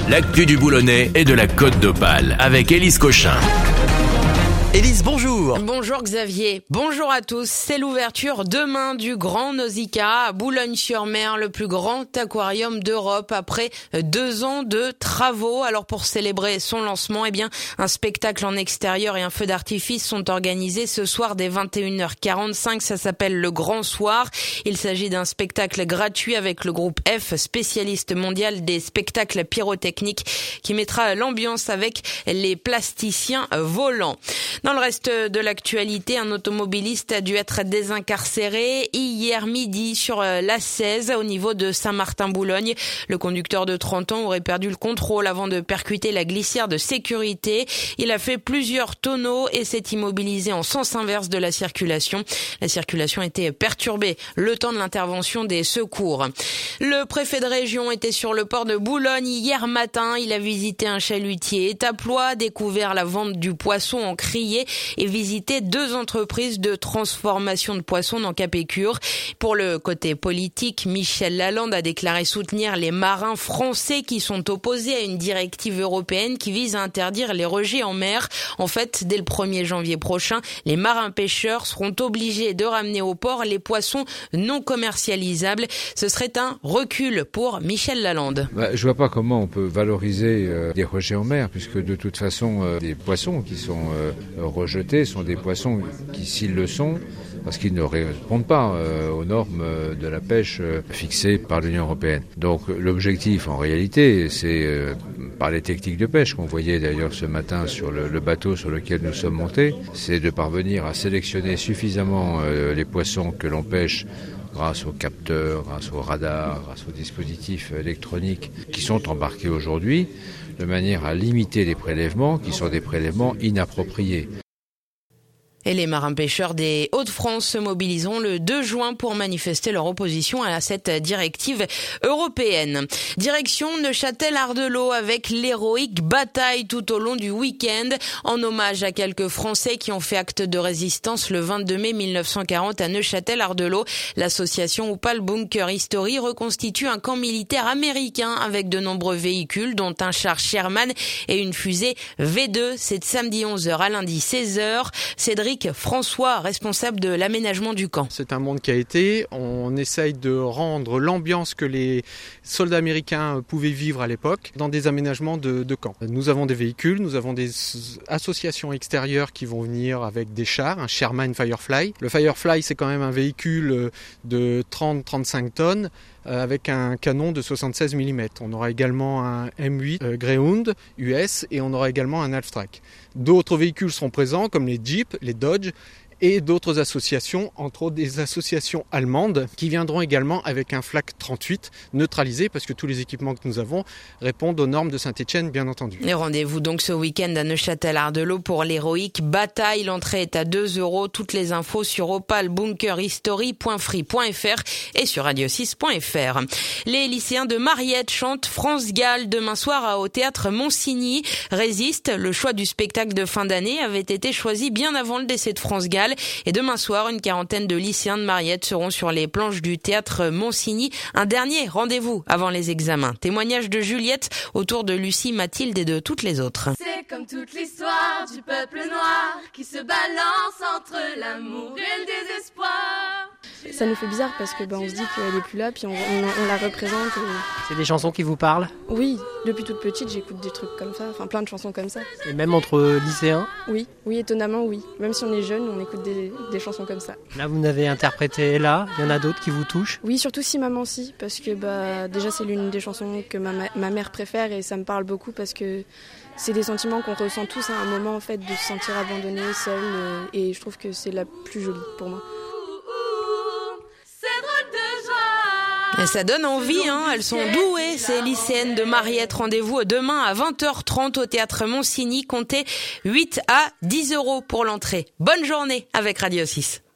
l'actu du Boulonnais et de la Côte d'Opale avec Élise Cochin. Élise, bonjour. Bonjour Xavier, bonjour à tous. C'est l'ouverture demain du Grand Nausicaa à Boulogne-sur-Mer, le plus grand aquarium d'Europe après 2 ans de travaux. Alors pour célébrer son lancement, un spectacle en extérieur et un feu d'artifice sont organisés ce soir dès 21h45. Ça s'appelle le Grand Soir. Il s'agit d'un spectacle gratuit avec le groupe F, spécialiste mondial des spectacles pyrotechniques, qui mettra l'ambiance avec les plasticiens volants. Dans le reste de l'actualité, un automobiliste a dû être désincarcéré hier midi sur la 16 au niveau de Saint-Martin-Boulogne. Le conducteur de 30 ans aurait perdu le contrôle avant de percuter la glissière de sécurité. Il a fait plusieurs tonneaux et s'est immobilisé en sens inverse de la circulation. La circulation était perturbée le temps de l'intervention des secours. Le préfet de région était sur le port de Boulogne hier matin. Il a visité un chalutier étaplois, découvert la vente du poisson en criée et visiter 2 entreprises de transformation de poissons dans Capécure. Pour le côté politique, Michel Lalande a déclaré soutenir les marins français qui sont opposés à une directive européenne qui vise à interdire les rejets en mer. En fait, dès le 1er janvier prochain, les marins pêcheurs seront obligés de ramener au port les poissons non commercialisables. Ce serait un recul pour Michel Lalande. Je vois pas comment on peut valoriser des rejets en mer, puisque de toute façon, des poissons qui sont rejetés sont des poissons qui, s'ils le sont, parce qu'ils ne répondent pas aux normes de la pêche fixées par l'Union européenne. Donc l'objectif, en réalité, c'est par les techniques de pêche qu'on voyait d'ailleurs ce matin sur le bateau sur lequel nous sommes montés, c'est de parvenir à sélectionner suffisamment les poissons que l'on pêche grâce aux capteurs, grâce aux radars, grâce aux dispositifs électroniques qui sont embarqués aujourd'hui, de manière à limiter les prélèvements qui sont des prélèvements inappropriés. Et les marins-pêcheurs des Hauts-de-France se mobiliseront le 2 juin pour manifester leur opposition à cette directive européenne. Direction Neuchâtel-Ardelot avec l'héroïque bataille tout au long du week-end en hommage à quelques Français qui ont fait acte de résistance le 22 mai 1940 à Neuchâtel-Ardelot. L'association Opal Bunker History reconstitue un camp militaire américain avec de nombreux véhicules dont un char Sherman et une fusée V2. C'est de samedi 11h à lundi 16h. Cédric François, responsable de l'aménagement du camp. C'est un monde qui a été, on essaye de rendre l'ambiance que les soldats américains pouvaient vivre à l'époque dans des aménagements de camps. Nous avons des véhicules, nous avons des associations extérieures qui vont venir avec des chars, un Sherman Firefly. Le Firefly, c'est quand même un véhicule de 30-35 tonnes avec un canon de 76 mm. On aura également un M8 Greyhound US et on aura également un Half-Track. D'autres véhicules seront présents comme les Jeeps, les Dodge et d'autres associations, entre autres des associations allemandes qui viendront également avec un Flak 38 neutralisé parce que tous les équipements que nous avons répondent aux normes de Saint-Étienne bien entendu. Et rendez-vous donc ce week-end à Neuchâtel-Ardelot pour l'héroïque bataille. L'entrée est à 2 €. Toutes les infos sur opalbunkerhistory.free.fr et sur radio6.fr. Les lycéens de Mariette chantent France Gall demain soir au théâtre Monsigny. Résiste, le choix du spectacle de fin d'année avait été choisi bien avant le décès de France Gall. Et demain soir, une quarantaine de lycéens de Mariette seront sur les planches du théâtre Monsigny. Un dernier rendez-vous avant les examens. Témoignage de Juliette autour de Lucie, Mathilde et de toutes les autres. C'est comme toute l'histoire du peuple noir qui se balance entre l'amour et le désespoir. Ça nous fait bizarre parce que on se dit qu'elle est plus là, puis on la représente. C'est des chansons qui vous parlent? Oui, depuis toute petite, j'écoute des trucs comme ça, enfin plein de chansons comme ça. Et même entre lycéens? Oui, étonnamment oui. Même si on est jeune, on écoute des chansons comme ça. Là, vous n'avez interprété là, il y en a d'autres qui vous touchent? Oui, surtout Si Maman Si, parce que déjà c'est l'une des chansons que ma mère préfère et ça me parle beaucoup parce que c'est des sentiments qu'on ressent tous à un moment en fait, de se sentir abandonné, seul, et je trouve que c'est la plus jolie pour moi. Et ça donne envie, elles sont douées, ces lycéennes de Mariette. Rendez-vous demain à 20h30 au théâtre Monsigny. Comptez 8 à 10 € pour l'entrée. Bonne journée avec Radio 6.